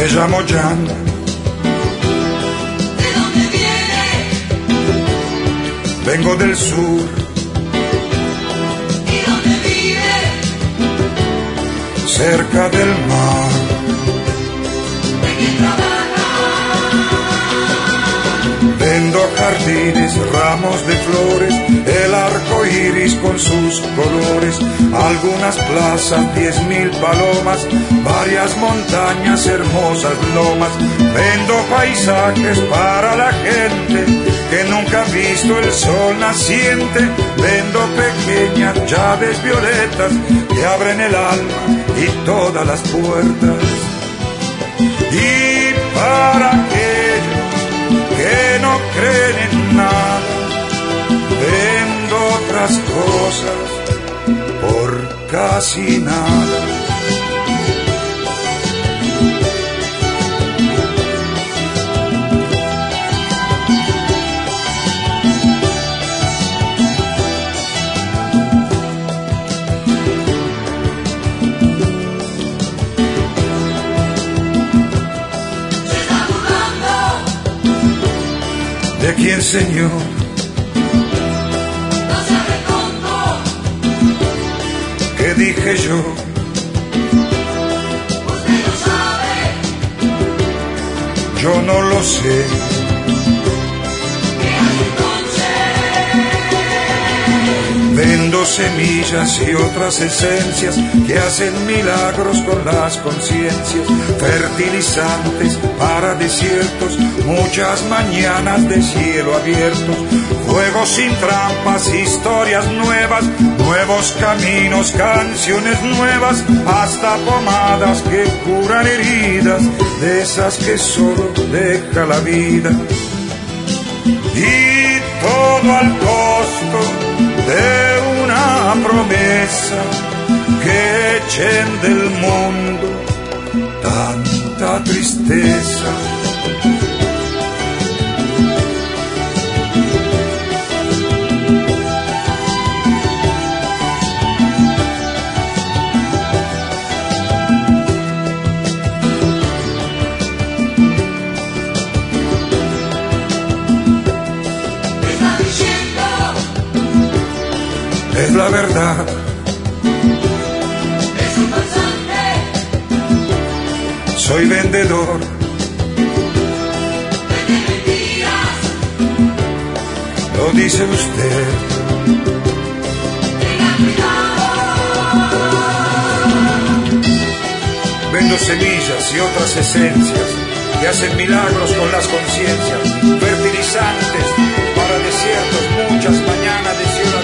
Me llamo Jan. ¿De dónde viene? Vengo del sur. ¿Y dónde vive? Cerca del mar. ¿De qué trabaja? Vendo jardines, ramos de flores, el arco iris con sus colores, algunas plazas, 10.000 palomas, varias montañas, hermosas lomas. Vendo paisajes para la gente que nunca ha visto el sol naciente. Vendo pequeñas llaves violetas que abren el alma y todas las puertas. Y para aquellos que no creen en nada, vendo otras cosas por casi nada. ¿De quién, Señor? No sabe cómo. ¿Qué dije yo? Usted lo sabe. Yo no lo sé. ¿Qué hace entonces? Vendo semillas y otras esencias que hacen milagros con las conciencias, fertilizantes para desiertos, muchas mañanas de cielo abiertos, fuegos sin trampas, historias nuevas, nuevos caminos, canciones nuevas, hasta pomadas que curan heridas, de esas que solo deja la vida. Y todo al costo de una promesa que echen del mundo tanta tristeza. Es la verdad. Es un farsante. Soy vendedor. Vende mentiras. Lo dice usted. Tenga cuidado. Vendo semillas y otras esencias que hacen milagros con las conciencias, fertilizantes para desiertos, muchas mañanas de cielo